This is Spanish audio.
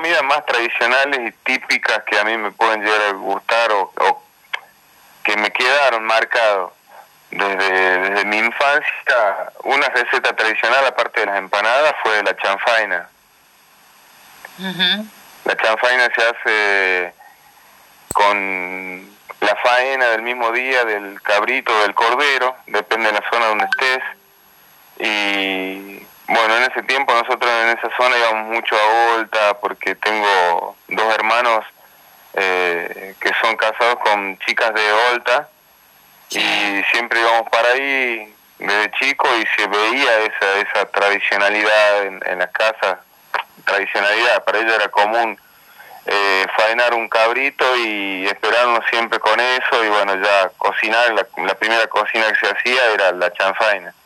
comidas más tradicionales y típicas que a mí me pueden llegar a gustar o que me quedaron marcados desde mi infancia. Una receta tradicional, aparte de las empanadas, fue la chanfaina. Uh-huh. La chanfaina se hace con la faena del mismo día del cabrito o del cordero, depende de la zona donde estés. Y bueno, en ese tiempo nosotros en esa zona íbamos mucho a Olta, porque tengo dos hermanos que son casados con chicas de Olta, y siempre íbamos para ahí desde chico y se veía esa tradicionalidad en las casas. Tradicionalidad, para ellos era común faenar un cabrito y esperarnos siempre con eso, y bueno, ya cocinar, la primera cocina que se hacía era la chanfaina.